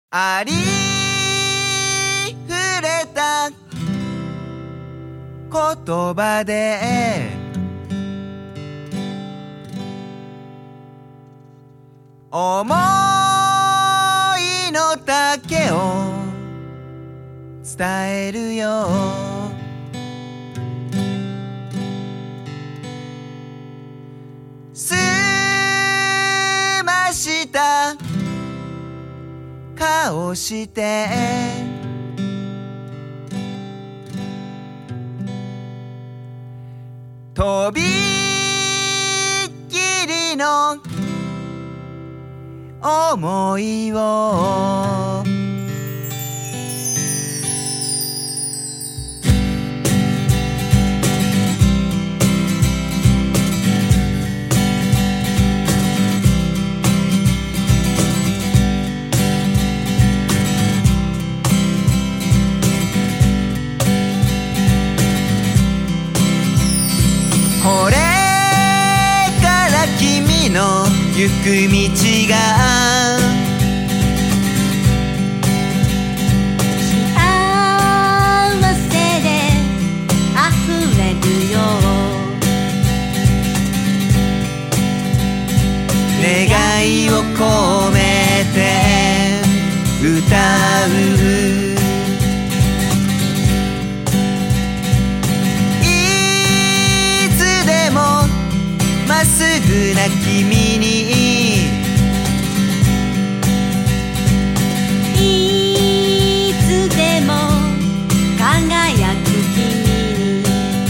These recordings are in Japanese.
ありふれた言葉で思いの丈を伝えるよ。澄ました顔してとびっきりの想いをこれから君の行く道が幸せで溢れるよ。 願いを込めて歌う。まっすぐな君にいつでも輝く君に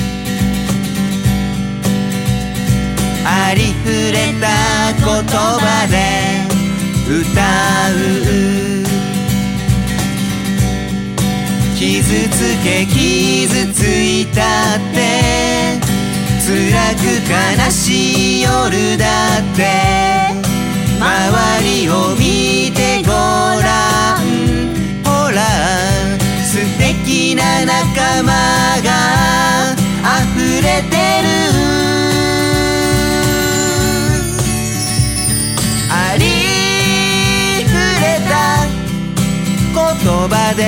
ありふれた言葉で歌う。傷つけ傷ついたって辛く悲しい夜だって周りを見てごらん。ほら素敵な仲間が溢れてる。ありふれた言葉で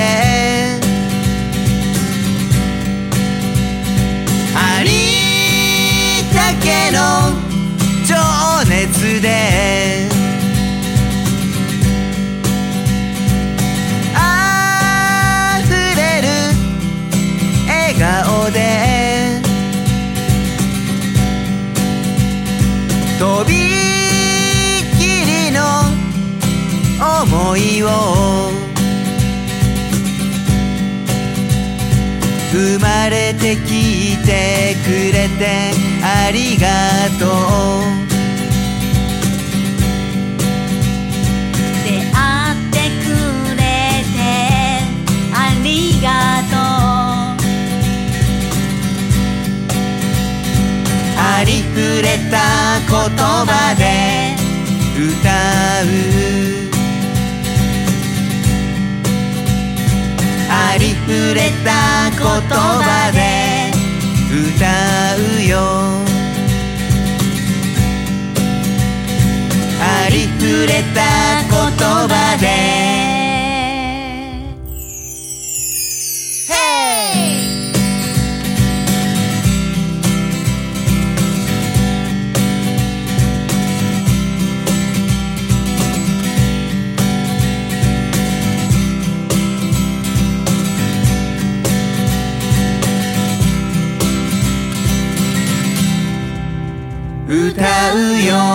の情熱であふれる笑顔でとびっきりの想いを生まれてきてくれてありがとう。 出会ってくれてありがとう。 ありふれた言葉で歌う。ありふれた言葉で歌うよ。ありふれた言葉で歌うよ。